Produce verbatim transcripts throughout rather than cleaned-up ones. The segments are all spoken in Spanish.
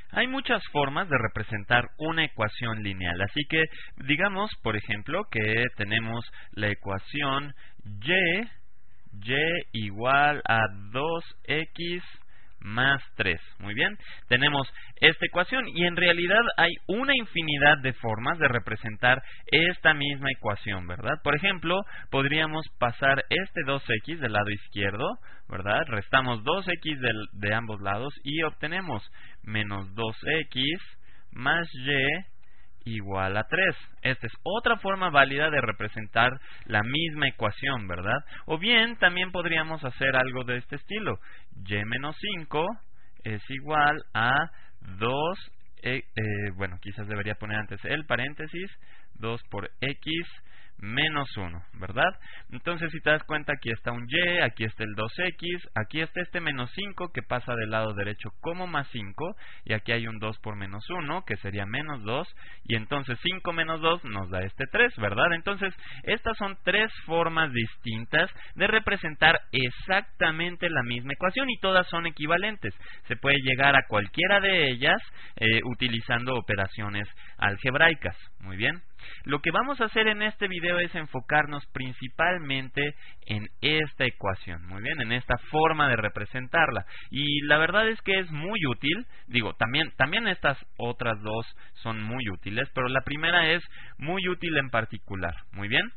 Hay muchas formas de representar una ecuación lineal, así que digamos, por ejemplo, que tenemos la ecuación y, y igual a dos x más tres. Muy bien, tenemos esta ecuación y en realidad hay una infinidad de formas de representar esta misma ecuación, ¿verdad? Por ejemplo, podríamos pasar este dos x del lado izquierdo, ¿verdad? Restamos dos x del, de ambos lados y obtenemos menos dos x más y igual a tres. Esta es otra forma válida de representar la misma ecuación, ¿verdad? O bien, también podríamos hacer algo de este estilo. Y menos cinco es igual a dos, eh, eh, bueno, quizás debería poner antes el paréntesis, dos por x menos uno, ¿verdad? Entonces, si te das cuenta, aquí está un y, aquí está el dos x, aquí está este menos cinco que pasa del lado derecho como más cinco, y aquí hay un dos por menos uno, que sería menos dos, y entonces cinco menos dos nos da este tres, ¿verdad? Entonces, estas son tres formas distintas de representar exactamente la misma ecuación, y todas son equivalentes. Se puede llegar a cualquiera de ellas eh, utilizando operaciones algebraicas. Muy bien. Lo que vamos a hacer en este video es enfocarnos principalmente en esta ecuación, muy bien, en esta forma de representarla. Y la verdad es que es muy útil, digo, también, también estas otras dos son muy útiles, pero la primera es muy útil en particular, muy bien.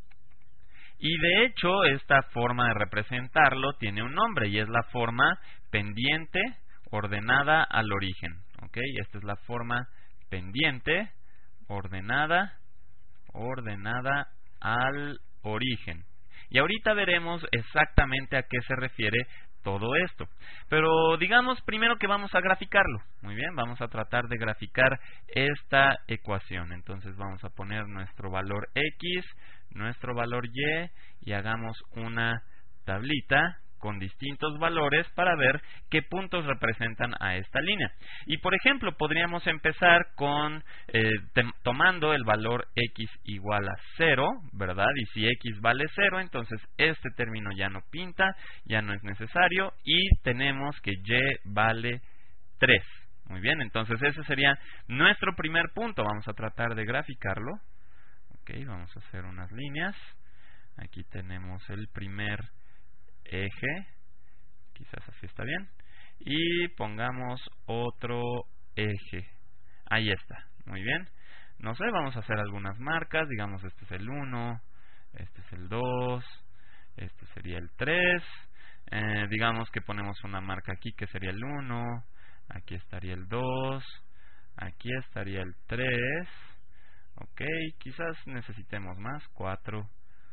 Y de hecho, esta forma de representarlo tiene un nombre y es la forma pendiente ordenada al origen, ¿ok? Esta es la forma pendiente ordenada ordenada al origen. Y ahorita veremos exactamente a qué se refiere todo esto. Pero digamos primero que vamos a graficarlo. Muy bien, vamos a tratar de graficar esta ecuación. Entonces vamos a poner nuestro valor x, nuestro valor y, y hagamos una tablita con distintos valores para ver qué puntos representan a esta línea. Y por ejemplo, podríamos empezar con eh, tomando el valor x igual a cero, ¿verdad? Y si x vale cero, entonces este término ya no pinta, ya no es necesario, y tenemos que y vale tres. Muy bien, entonces ese sería nuestro primer punto. Vamos a tratar de graficarlo. Ok, vamos a hacer unas líneas. Aquí tenemos el primer eje, quizás así está bien, y pongamos otro eje. Ahí está, muy bien. No sé, vamos a hacer algunas marcas, digamos este es el uno, este es el dos, este sería el tres, eh, digamos que ponemos una marca aquí que sería el uno, aquí estaría el dos, aquí estaría el tres, ok, quizás necesitemos más, cuatro,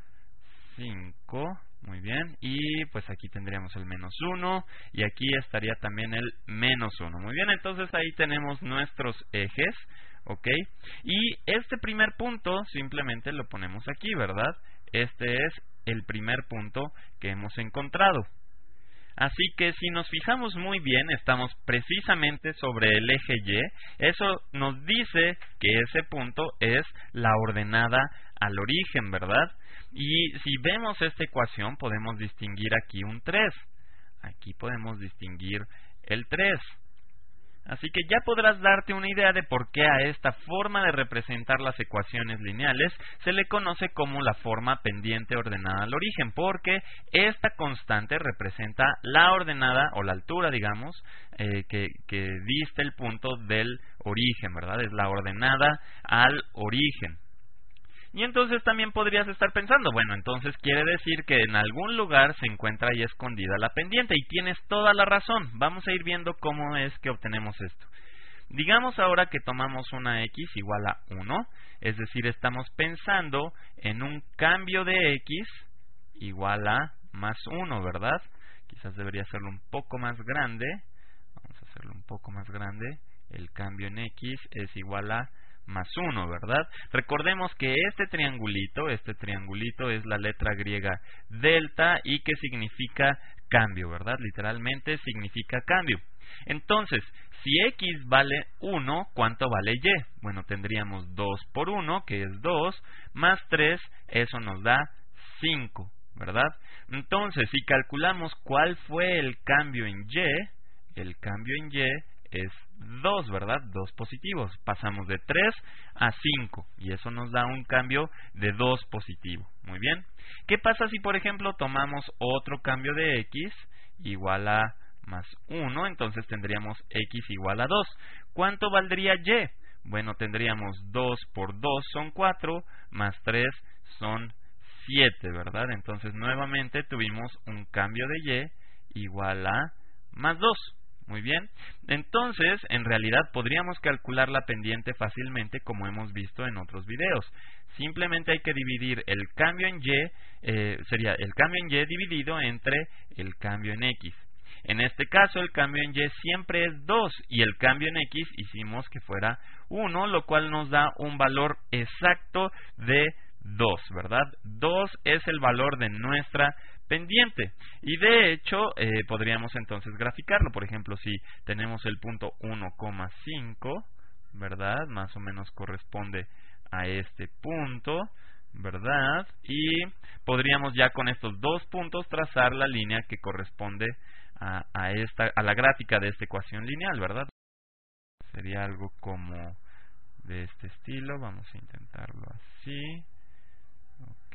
cinco, muy bien, y pues aquí tendríamos el menos uno, y aquí estaría también el menos uno, muy bien, entonces ahí tenemos nuestros ejes, ok, y este primer punto simplemente lo ponemos aquí, ¿verdad? Este es el primer punto que hemos encontrado. Así que si nos fijamos muy bien, estamos precisamente sobre el eje Y. Eso nos dice que ese punto es la ordenada al origen, ¿verdad? Y si vemos esta ecuación, podemos distinguir aquí un tres. Aquí podemos distinguir el tres. Así que ya podrás darte una idea de por qué a esta forma de representar las ecuaciones lineales se le conoce como la forma pendiente ordenada al origen, porque esta constante representa la ordenada, o la altura, digamos, eh, que, que dista el punto del origen, ¿verdad? Es la ordenada al origen. Y entonces también podrías estar pensando, bueno, entonces quiere decir que en algún lugar se encuentra ahí escondida la pendiente, y tienes toda la razón. Vamos a ir viendo cómo es que obtenemos esto. Digamos ahora que tomamos una x igual a uno, es decir, estamos pensando en un cambio de x igual a más uno, ¿verdad? Quizás debería hacerlo un poco más grande. Vamos a hacerlo un poco más grande. El cambio en x es igual a más uno, ¿verdad? Recordemos que este triangulito, este triangulito es la letra griega delta, y que significa cambio, ¿verdad? Literalmente significa cambio. Entonces, si x vale uno, ¿cuánto vale y? Bueno, tendríamos dos por uno, que es dos, más tres, eso nos da cinco, ¿verdad? Entonces, si calculamos cuál fue el cambio en y, el cambio en y es dos, ¿verdad? dos positivos. Pasamos de tres a cinco y eso nos da un cambio de dos positivo. Muy bien. ¿Qué pasa si, por ejemplo, tomamos otro cambio de x igual a más uno? Entonces tendríamos x igual a dos. ¿Cuánto valdría y? Bueno, tendríamos dos por dos son cuatro, más tres son siete, ¿verdad? Entonces nuevamente tuvimos un cambio de y igual a más dos. Muy bien. Entonces, en realidad podríamos calcular la pendiente fácilmente como hemos visto en otros videos. Simplemente hay que dividir el cambio en y, eh, sería el cambio en y dividido entre el cambio en x. En este caso el cambio en y siempre es dos y el cambio en x hicimos que fuera uno, lo cual nos da un valor exacto de dos, ¿verdad? dos es el valor de nuestra pendiente y de hecho eh, podríamos entonces graficarlo. Por ejemplo, si tenemos el punto uno coma cinco, ¿verdad? Más o menos corresponde a este punto, ¿verdad? Y podríamos ya con estos dos puntos trazar la línea que corresponde a, a, esta, a la gráfica de esta ecuación lineal, ¿verdad? Sería algo como de este estilo. Vamos a intentarlo así. Ok.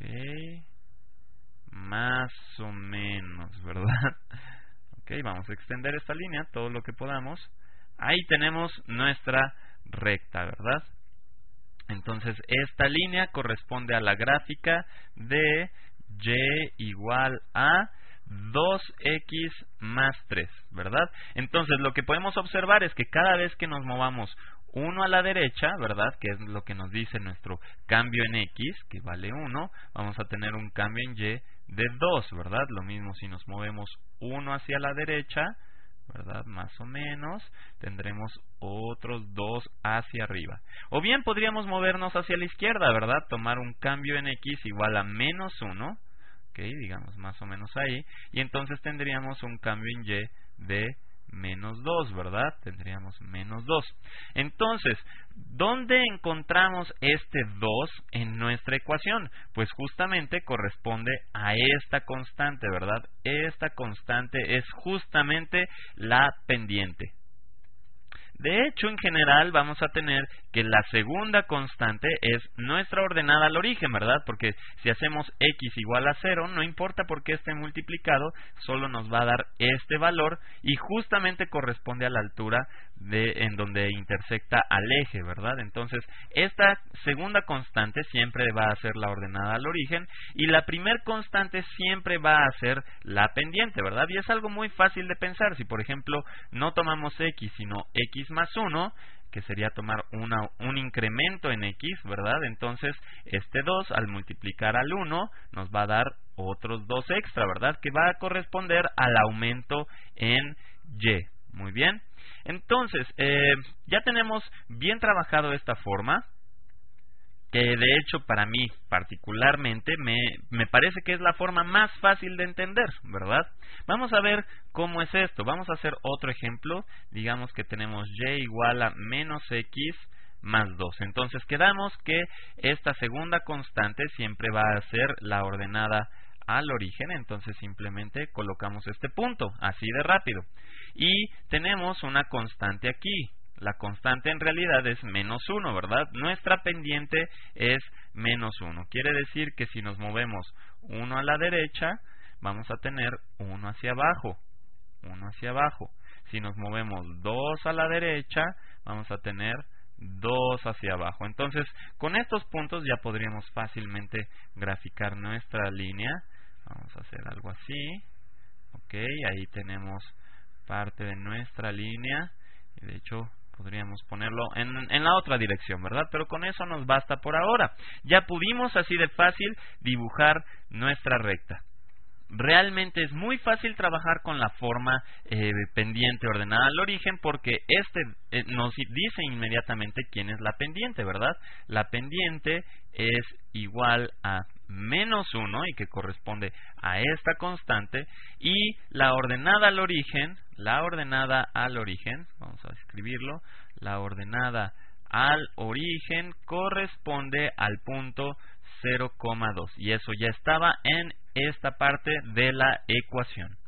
Más o menos, ¿verdad? Ok, vamos a extender esta línea todo lo que podamos. Ahí tenemos nuestra recta, ¿verdad? Entonces esta línea corresponde a la gráfica de y igual a dos x más tres, ¿verdad? Entonces lo que podemos observar es que cada vez que nos movamos uno a la derecha, ¿verdad? Que es lo que nos dice nuestro cambio en x, que vale uno, vamos a tener un cambio en y de dos, ¿verdad? Lo mismo si nos movemos uno hacia la derecha, ¿verdad? Más o menos, tendremos otros dos hacia arriba. O bien podríamos movernos hacia la izquierda, ¿verdad? Tomar un cambio en x igual a menos uno, ok, digamos más o menos ahí, y entonces tendríamos un cambio en y de menos dos, ¿verdad? Tendríamos menos dos. Entonces, ¿dónde encontramos este dos en nuestra ecuación? Pues justamente corresponde a esta constante, ¿verdad? Esta constante es justamente la pendiente. De hecho, en general vamos a tener que la segunda constante es nuestra ordenada al origen, ¿verdad? Porque si hacemos x igual a cero, no importa por qué esté multiplicado, solo nos va a dar este valor y justamente corresponde a la altura de en donde intersecta al eje, ¿verdad? Entonces, esta segunda constante siempre va a ser la ordenada al origen y la primer constante siempre va a ser la pendiente, ¿verdad? Y es algo muy fácil de pensar. Si, por ejemplo, no tomamos x, sino x más uno, que sería tomar una, un incremento en x, ¿verdad? Entonces, este dos al multiplicar al uno nos va a dar otros dos extra, ¿verdad? Que va a corresponder al aumento en y. Muy bien. Entonces, eh, ya tenemos bien trabajado esta forma, que de hecho para mí particularmente me, me parece que es la forma más fácil de entender, ¿verdad? Vamos a ver cómo es esto. Vamos a hacer otro ejemplo. Digamos que tenemos y igual a menos x más dos. Entonces quedamos que esta segunda constante siempre va a ser la ordenada al origen, entonces simplemente colocamos este punto, así de rápido. Y tenemos una constante aquí. La constante en realidad es menos uno, ¿verdad? Nuestra pendiente es menos uno. Quiere decir que si nos movemos uno a la derecha, vamos a tener uno hacia abajo. uno hacia abajo. Si nos movemos dos a la derecha, vamos a tener dos hacia abajo. Entonces, con estos puntos ya podríamos fácilmente graficar nuestra línea. Vamos a hacer algo así. Ok, ahí tenemos parte de nuestra línea. Y de hecho, podríamos ponerlo en, en la otra dirección, ¿verdad? Pero con eso nos basta por ahora. Ya pudimos así de fácil dibujar nuestra recta. Realmente es muy fácil trabajar con la forma eh, pendiente ordenada al origen porque este eh, nos dice inmediatamente quién es la pendiente, ¿verdad? La pendiente es igual a menos uno y que corresponde a esta constante, y la ordenada al origen, la ordenada al origen, vamos a escribirlo, la ordenada al origen corresponde al punto cero coma dos y eso ya estaba en esta parte de la ecuación.